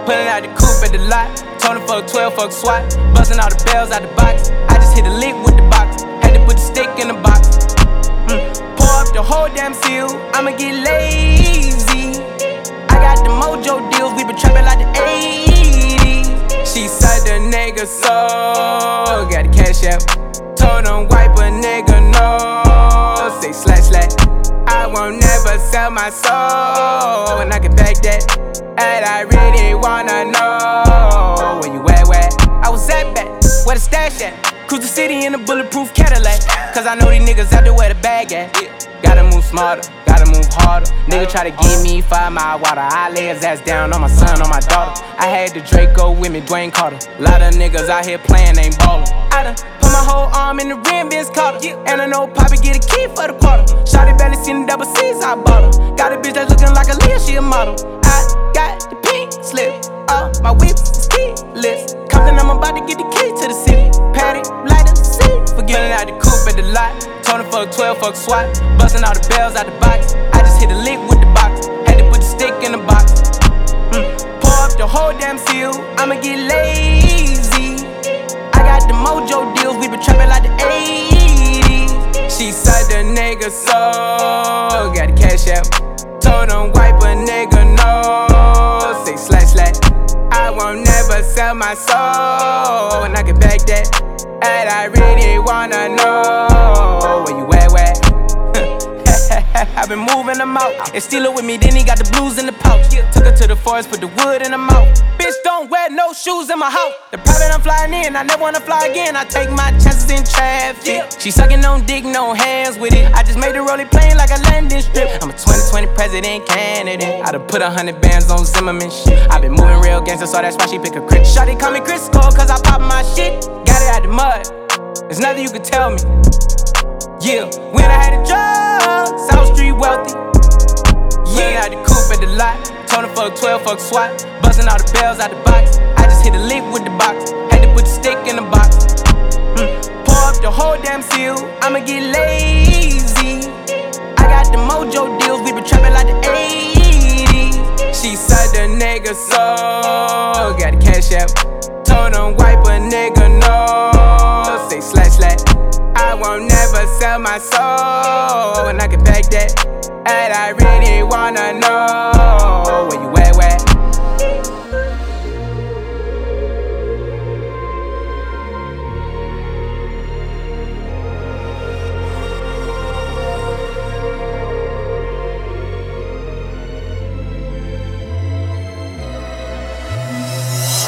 Pulling out the coupe at the lot. Told him fuck 12, fuck SWAT. Busting all the bells out the box. I just hit a lick with the box. Had to put the stick in the box. Pour up the whole damn seal. I'ma get lazy. I got the mojo deals. We been trapping like the 80s. She said the nigga so. Got the cash out. Told him wipe a nigga no. Say slash. I won't never sell my soul. And I can back that. And I really wanna know where you at, where? I was at back, where the stash at? Cruise the city in a bulletproof Cadillac. Cause I know these niggas out there where the bag at. Gotta move smarter, gotta move harder. Nigga try to give me 5 mile water. I lay his ass down on my son, on my daughter. I had the Draco with me, Dwayne Carter. Lot of niggas out here playing, ain't ballin'. I done put my whole arm in the rim, Vince Carter. And I know Poppy get a key for the quarter. Shawty barely seen the double C's, I bought her. Got a bitch that's looking like a Leah, she a model. I got the pink slip, my whip is keyless. Compton, I'm about to get the key to the city. Patty, light up, see. Forgetting out the coupe at the lot. Told him fuck 12, fuck SWAT. Busting all the bells out the box. I just hit a lick with the box. Had to put the stick in the box. Pour up the whole damn seal. I'ma get lazy. I got the mojo deals. We been trapping like the 80s. She said the nigga so. Got the cash out. Told him wipe a nigga no. Say slash. I won't never sell my soul. And I can back that. And I really wanna know where you at, where? I've been moving them out. And steal it with me, then he got the blues in the pouch. Took her to the forest, put the wood in her mouth. Bitch, don't wear no shoes in my house. The private I'm flying in, I never wanna fly again. I take my chances in traffic. She sucking on dick, no hands with it. I just made the rolling plane like a landing strip. I'm a 2020 president candidate. I done put 100 bands on Zimmerman shit. I been moving real gangster, so that's why she pick a crit. Shawty call me Crisco, cause I pop my shit. Got it out the mud, there's nothing you can tell me. Yeah, when I had the drugs, South Street wealthy. Yeah, I had the coupe at the lot. Told him fuck 12, fuck SWAT. Busting all the bells out the box. I just hit a lick with the box. Had to put the stick in the box. Pour up the whole damn seal. I'ma get lazy. I got the mojo deals. We been trapping like the 80s. She said the nigga so. Got the cash out. Told him wipe a nigga no. Say slash. I won't never sell my soul. And I can back that. And I really wanna know